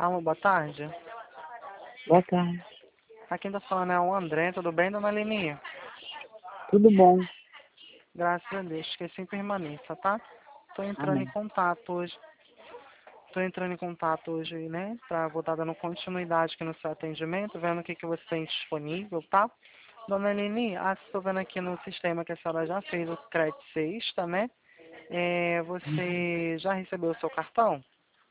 Alô, boa tarde. Boa tarde. Aqui quem tá falando é o André, tudo bem, dona Lininha? Tudo bom? Graças a Deus, esqueci em permanência, tá? Tô entrando em Amém. contato hoje. Né? Pra vou estar dando continuidade aqui no seu atendimento, vendo o que você tem disponível, tá? Dona Lininha, estou vendo aqui no sistema que a senhora já fez o crédito sexta, né? Você já recebeu o seu cartão?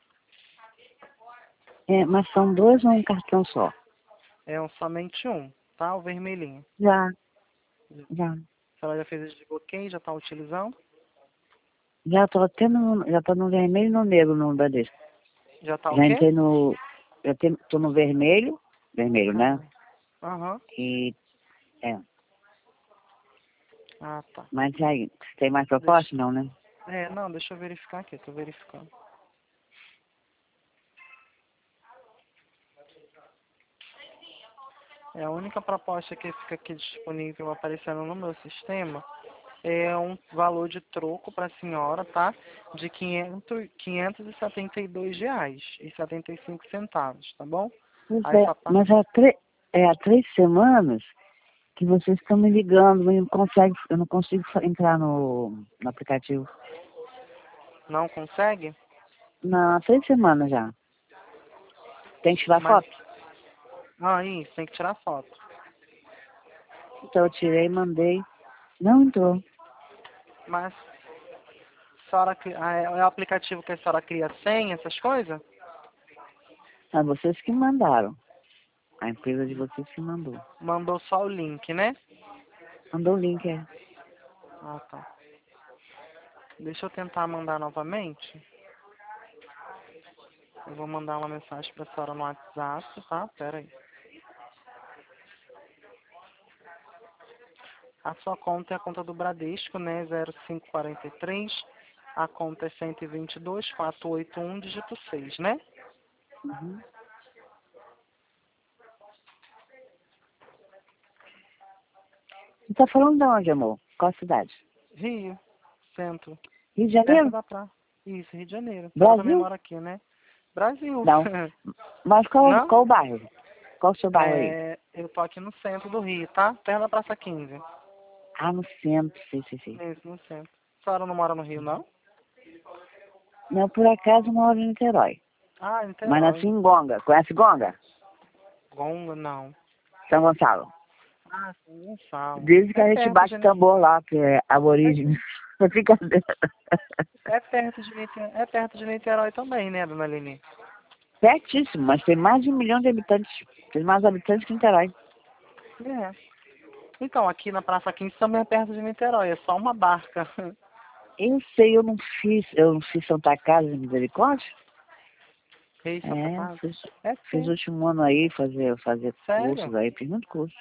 Mas são dois ou um cartão só? Somente um, tá? O vermelhinho. Já. A senhora já fez o desbloqueio, já está utilizando? Já tô no vermelho e no negro no Bradesco. Já tá o Já quê? entrei no. Tô no vermelho, né? Aham. E. Tá. Mas aí, tem mais proposta? Não, né? Não, deixa eu verificar aqui, tô verificando. A única proposta que fica aqui disponível aparecendo no meu sistema é um valor de troco para a senhora, tá? De R$ 572,75, tá bom? Aí essa parte... Mas há 3 semanas que vocês estão me ligando, eu não consigo entrar no aplicativo. Não consegue? Não, há 3 semanas já. Tem que tirar Mas... foto? Isso, tem que tirar foto. Então eu tirei, mandei. Não entrou. Mas a senhora, é o aplicativo que a senhora cria senha, essas coisas? Ah, vocês que mandaram. A empresa de vocês que mandou. Mandou só o link, né? Mandou o link, Tá. Deixa eu tentar mandar novamente. Eu vou mandar uma mensagem para a senhora no WhatsApp, tá? Pera aí. A sua conta é a conta do Bradesco, né? 0543. A conta é 122.481, dígito 6, né? Uhum. Você tá falando de onde, amor? Qual cidade? Rio, centro. Rio de Perto Janeiro? da praia. Isso, Rio de Janeiro. A senhora também Brasil? mora aqui, né? Brasil. Não. Mas Não? qual o bairro? Qual o seu bairro aí? Eu tô aqui no centro do Rio, tá? Perto da Praça 15. Ah, no centro, sim. Isso, no centro. A senhora não mora no Rio, não? Não, por acaso eu moro em Niterói. Mas nasci Niterói. em Gonga. Conhece Gonga? Gonga, não. São Gonçalo. Sim, Gonçalo. Desde que É a gente perto bate de, tambor lá, que é aborígene. Brincadeira. é perto de Niterói também, né, dona Leni? Pertíssimo, mas tem mais de 1 milhão de habitantes. Tem mais habitantes que Niterói. É. Então, aqui na Praça 15 também é perto de Niterói, é só uma barca. Eu sei, eu não fiz Santa Casa de Misericórdia? Ei, Santa Casa? Fiz o Sim. último ano aí, fazer cursos Sério? aí, fiz muito curso.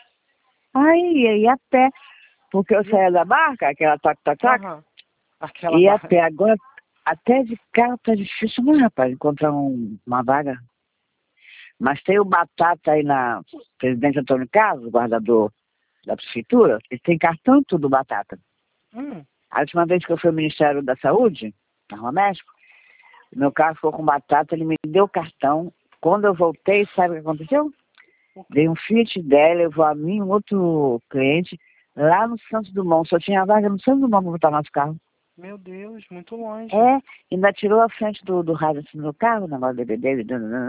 Aí a pé, porque eu saía da barca, aquela toc, Aham. Aquela e a barca. pé. Agora, até de carro tá difícil, né, rapaz, encontrar uma vaga. Mas tem o Batata aí na Presidente Antônio Carlos, guardador da prefeitura, ele tem cartão e tudo, Batata. Hum. A última vez que eu fui ao Ministério da Saúde, na Rua México, meu carro ficou com Batata, ele me deu o cartão. Quando eu voltei, sabe o que aconteceu? Dei um Fiat dela, levou a mim um outro cliente lá no Santos Dumont. Só tinha vaga no Santos Dumont para botar nosso carro. Meu Deus, muito longe. Ainda tirou a frente do rádio assim, do meu carro, o negócio do DVD.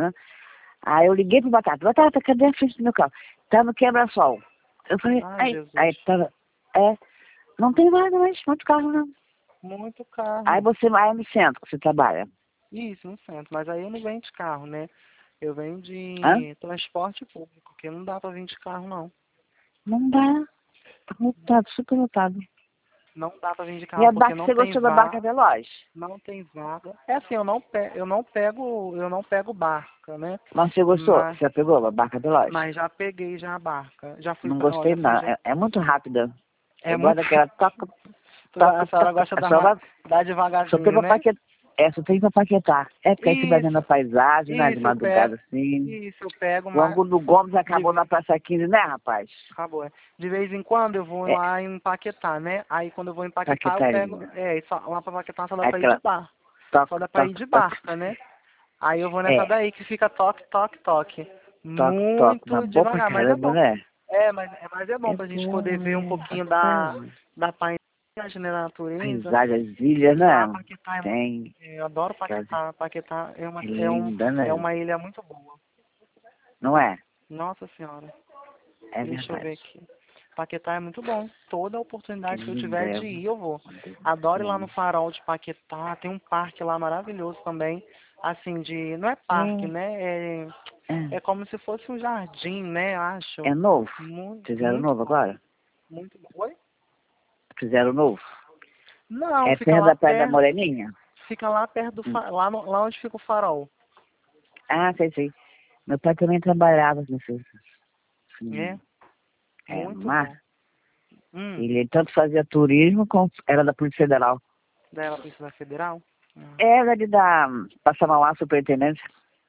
Aí eu liguei pro Batata, cadê a frente do meu carro? Tá no quebra-sol. Eu falei, Jesus. aí tava, não tem vaga mais, muito carro não. Muito carro. Aí você vai no centro, que você trabalha. Isso, no centro. Mas aí eu não venho de carro, né? Eu venho Hã? de transporte público, porque não dá pra vir de carro, não. Não dá. Tá lotado, super lotado. Não dá pra vir de E carro, a porque barca, não você tem gostou da barca vaga. veloz? Não tem vaga. É assim, eu não pego barca, né? Mas você gostou? Mas, Você já pegou a barca veloz? mas já peguei já a barca. Já fui Não pra, ó, gostei já fui não, já. é muito rápida. É Eu gosto muito. daquela toca, A senhora gosta da só tem devagarzinho, pra né? paquetar. Só tem pra paquetar. É porque aí você vai vendo Isso, a paisagem, né, de isso eu pego. madrugada assim. Isso eu pego, O mas ângulo do Gomes acabou na de, Praça 15, né, rapaz? acabou. De vez em quando eu vou É, lá em Paquetá, né? Aí quando eu vou em Paquetá eu paquetá, pego, lá pra Paquetá só dá é pra ir de aquela barco. toc, Só dá pra ir toc, de toc. barca, né? Aí eu vou nessa É, daí que fica toque, toque, toque. toque, toque, Muito mas bom pra devagar, mas é caramba, bom. né? Mas é bom É pra gente poder bom, ver um né? pouquinho Bacana. da paisagem, né, da natureza. Paisagem, as ilhas, E lá né? Paquetá é muito. Tem. Eu adoro Aquelas- Paquetá. Paquetá É linda, é né? uma ilha muito boa. Não é? Nossa Senhora. É Deixa eu ver verdade. aqui. Paquetá é muito bom. Toda É oportunidade que eu linda, tiver é de ir, eu vou. uma Adoro ir lá delícia. no Farol de Paquetá. Tem um parque lá maravilhoso também. Assim, de. Não é parque, né? É como se fosse um jardim, né? Acho. É novo? Muito, Fizeram muito novo bom. agora? Muito bom. Oi? Fizeram novo? Não, É perto da Praia da Moreninha? fica lá perto do Hum. lá onde fica o farol. Ah, sei, sei. Meu pai também trabalhava nesse, É, assim, no muito mar. bom. Hum, Ele tanto fazia turismo como era da Polícia Federal. Dela Polícia Federal? Era de da Passamauá, superintendência.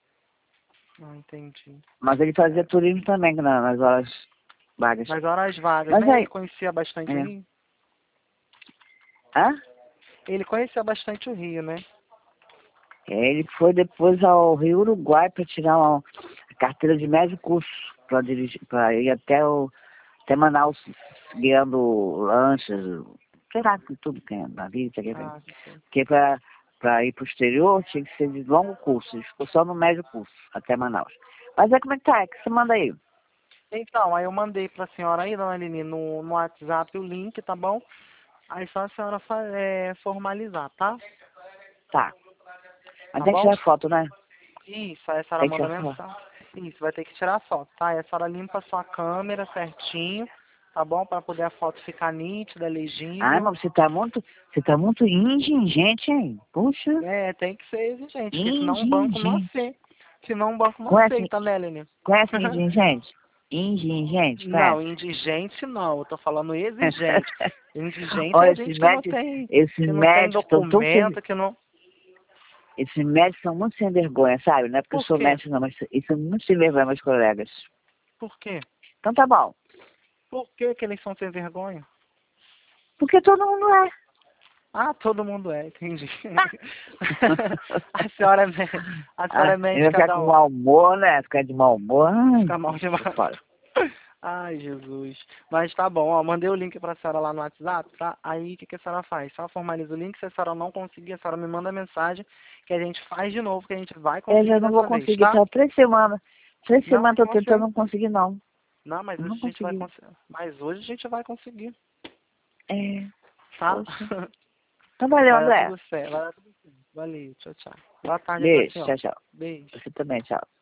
Entendi. Mas ele fazia É, turismo também nas horas vagas. nas horas vagas, Mas né? aí, Ele conhecia bastante o é. Rio. Hã? Ele conhecia bastante o Rio, né? Ele foi depois ao Rio Uruguai para tirar a carteira de médio curso, para dirigir, para ir até Manaus, guiando lanchas, sei lá, tudo que é navio, sei lá. Sim. Porque para ir para o exterior tinha que ser de longo curso, ele ficou só no médio curso, até Manaus. Mas como é que tá? É que você manda aí? Então, aí eu mandei pra senhora aí, dona Aline, no WhatsApp o link, tá bom? Aí só a senhora formalizar, tá? Tá. Mas Tá tem que bom? tirar foto, né? Isso, aí a senhora Tem que manda tirar foto. mensagem. Isso, vai ter que tirar a foto, tá? Aí a senhora limpa a sua câmera certinho, tá bom? Para poder a foto ficar nítida, Ah, legível. mas você tá muito ingente, hein? Puxa, É, tem que ser exigente, porque senão o banco não ingente. aceita. Senão o banco não Conhece, aceita, né, Lenine? conhece ingente? Ingente, Não, conhece? indigente não, eu tô falando exigente. Indigente é Olha, gente esses que não tem médicos estão tão sem, documento, que não. esses médicos são muito sem vergonha, sabe? Não é porque eu Por sou quê? médico não, mas eles são muito sem vergonha, meus colegas. Por quê? Então tá bom. Por que que eles são sem vergonha? Porque todo mundo é. Ah, todo mundo é, entendi. A senhora é, a senhora é Ele vai médica ficar da com onde? mau humor, né? Ficar de mau humor. Ai, Fica mal demais. tô fora. Ai, Jesus. Mas tá bom, ó, mandei o link pra senhora lá no WhatsApp, tá? Aí o que que a senhora faz? Só formaliza o link, se a senhora não conseguir, a senhora me manda mensagem que a gente faz de novo, que a gente vai Eu já conseguir não vou dessa vez, conseguir, tá? tá 3 semanas. Três Não, semanas mas tô tentando consegue. não conseguir, não. Não, mas hoje Não a gente vai consegui. conseguir. Mas hoje a gente vai conseguir, É, tá? poxa. Então valeu, Vai dar André. tudo certo, vai dar tudo certo. Valeu, tchau, tchau. Boa tarde aí pra Beijo, senhora. tchau, tchau. Beijo. Você também, tchau.